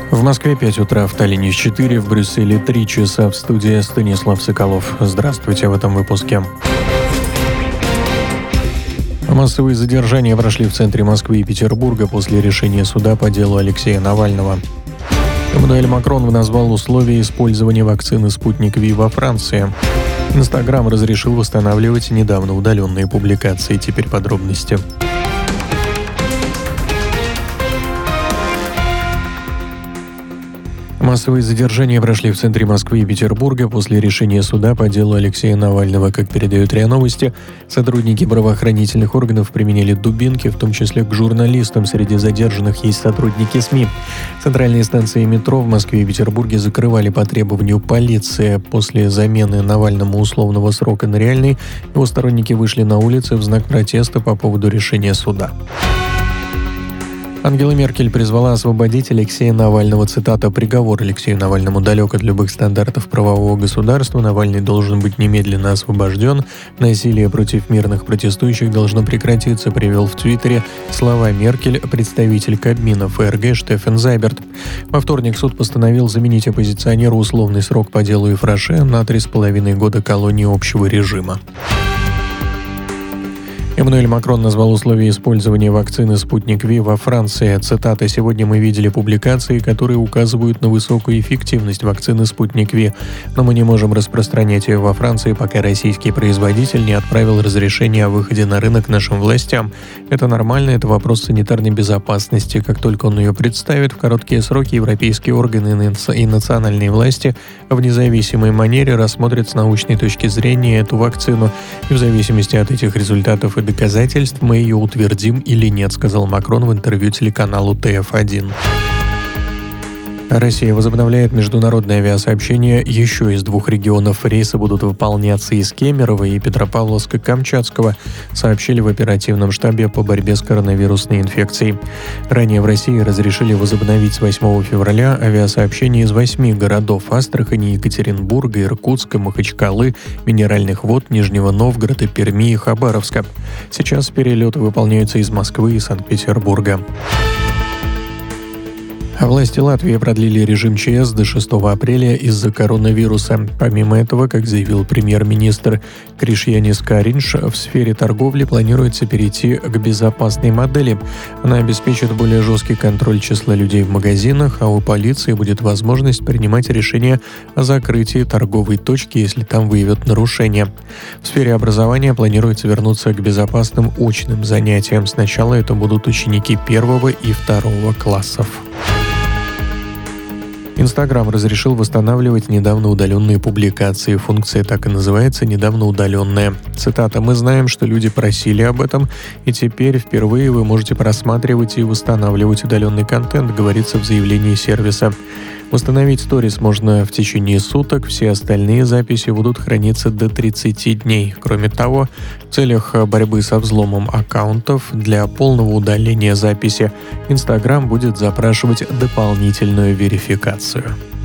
В Москве 5 утра, в Таллине 4, в Брюсселе 3 часа. В студии Станислав Соколов. Здравствуйте в этом выпуске. Массовые задержания прошли в центре Москвы и Петербурга после решения суда по делу Алексея Навального. Эммануэль Макрон назвал условия использования вакцины «Спутник Ви» во Франции. Инстаграм разрешил восстанавливать недавно удаленные публикации. Теперь подробности. Массовые задержания прошли в центре Москвы и Петербурга после решения суда по делу Алексея Навального. Как передают РИА Новости, сотрудники правоохранительных органов применили дубинки, в том числе к журналистам. Среди задержанных есть сотрудники СМИ. Центральные станции метро в Москве и Петербурге закрывали по требованию полиции. После замены Навальному условного срока на реальный, его сторонники вышли на улицы в знак протеста по поводу решения суда. Ангела Меркель призвала освободить Алексея Навального. Цитата: «Приговор Алексею Навальному далек от любых стандартов правового государства. Навальный должен быть немедленно освобожден. Насилие против мирных протестующих должно прекратиться», привел в Твиттере слова Меркель представитель Кабмина ФРГ Штефан Зайберт. Во вторник суд постановил заменить оппозиционеру условный срок по делу Ифраше на 3,5 года колонии общего режима. Эммануэль Макрон назвал условия использования вакцины «Спутник Ви» во Франции. Цитата: «Сегодня мы видели публикации, которые указывают на высокую эффективность вакцины «Спутник Ви», но мы не можем распространять ее во Франции, пока российский производитель не отправил разрешение о выходе на рынок нашим властям. Это нормально, это вопрос санитарной безопасности. Как только он ее представит, в короткие сроки европейские органы и национальные власти в независимой манере рассмотрят с научной точки зрения эту вакцину, и в зависимости от этих результатов и доказательств мы ее утвердим или нет», сказал Макрон в интервью телеканалу ТФ1. Россия возобновляет международное авиасообщение еще из 2 регионов. Рейсы будут выполняться из Кемерово и Петропавловска-Камчатского, сообщили в оперативном штабе по борьбе с коронавирусной инфекцией. Ранее в России разрешили возобновить с 8 февраля авиасообщение из 8 городов: Астрахани, Екатеринбурга, Иркутска, Махачкалы, Минеральных вод, Нижнего Новгорода, Перми и Хабаровска. Сейчас перелеты выполняются из Москвы и Санкт-Петербурга. Власти Латвии продлили режим ЧС до 6 апреля из-за коронавируса. Помимо этого, как заявил премьер-министр Кришьянис Каринш, в сфере торговли планируется перейти к безопасной модели. Она обеспечит более жесткий контроль числа людей в магазинах, а у полиции будет возможность принимать решения о закрытии торговой точки, если там выявят нарушения. В сфере образования планируется вернуться к безопасным очным занятиям. Сначала это будут ученики 1 и 2 классов. Инстаграм разрешил восстанавливать недавно удаленные публикации. Функция так и называется — «недавно удаленная». Цитата: «Мы знаем, что люди просили об этом, и теперь впервые вы можете просматривать и восстанавливать удаленный контент», говорится в заявлении сервиса. Восстановить сторис можно в течение суток, все остальные записи будут храниться до 30 дней. Кроме того, в целях борьбы со взломом аккаунтов для полного удаления записи Инстаграм будет запрашивать дополнительную верификацию.